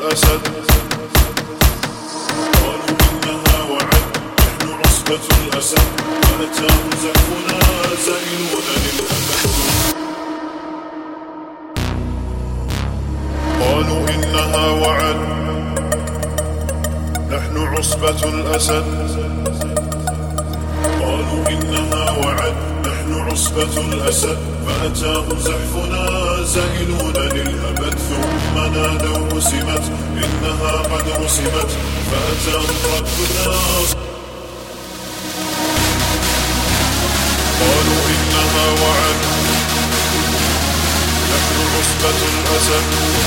الأسد. قالوا إنها وعد نحن عصبة الأسد، فأتاه زحفنا زائلون للأبد. قالوا إنها وعد نحن عصبة الأسد. قالوا إنها وعد نحن عصبة الأسد، فأتاه زحفنا زائلون للأبد. ثم نادوا رسمت إنها قد رسمت، فأتاهم ردنا. قالوا إنها وعد نحن عصبة الأسد.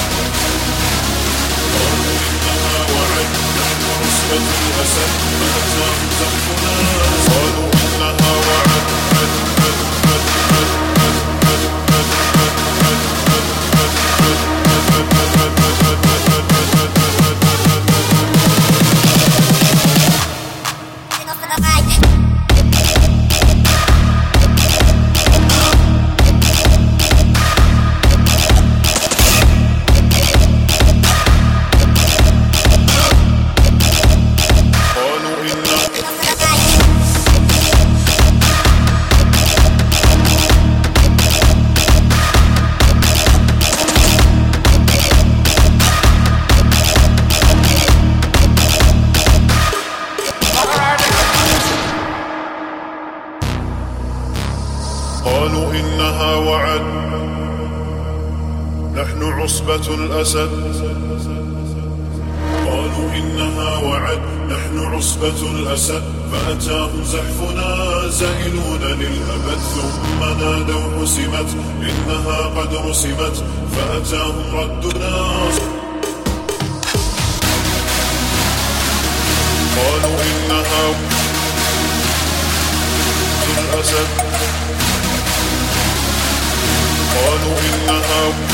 قالوا إنها وعد نحن عصبة الأسد، فأتاهم زحفنا. قالوا إنها وعد قالوا إنها وعد نحن عصبة الأسد. قالوا إنها وعد نحن عصبة الأسد، فأتاهم زحفنا زائلون للأبد. ثم نادوا رسمت إنها قد رسمت، فأتاهم ردنا. قالوا إنها الأسد. قالوا إنها